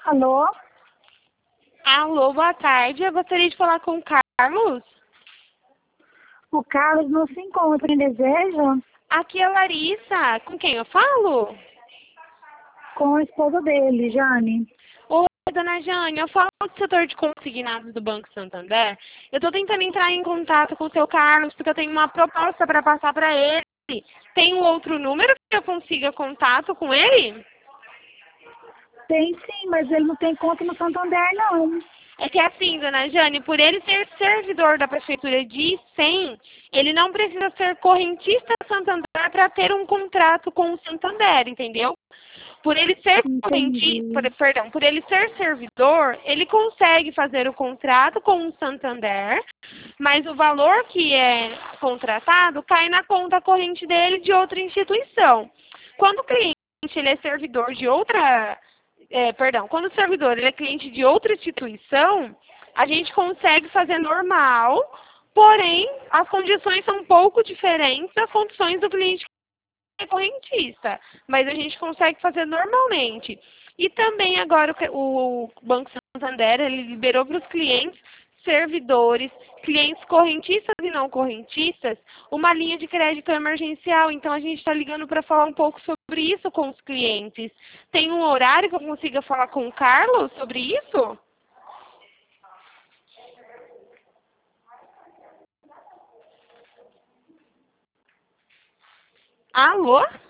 Alô? Alô, boa tarde. Eu gostaria de falar com o Carlos. O Carlos não se encontra em desejo Aqui é a Larissa. Com quem eu falo? com a esposa dele, Jane. Oi, dona Jane. Eu falo do setor de consignados do Banco Santander. Eu estou tentando entrar em contato com o seu Carlos porque eu tenho uma proposta para passar para ele. Tem um outro número que eu consiga contato com ele? Tem sim, mas ele não tem conta no Santander, não. É que assim, dona Jane, por ele ser servidor da Prefeitura de Icém, ele não precisa ser correntista Santander para ter um contrato com o Santander, entendeu? Por ele ser Entendi. por ele ser servidor, ele consegue fazer o contrato com o Santander, mas o valor que é contratado cai na conta corrente dele de outra instituição. Quando o cliente ele é servidor de outra quando o servidor ele é cliente de outra instituição, a gente consegue fazer normal, porém, as condições são um pouco diferentes das condições do cliente que é correntista, mas a gente consegue fazer normalmente. E também agora o Banco Santander ele liberou para os clientes servidores, clientes correntistas e não correntistas, uma linha de crédito emergencial. Então a gente está ligando para falar um pouco sobre isso com os clientes. Tem um horário que eu consiga falar com o Carlos sobre isso? Alô?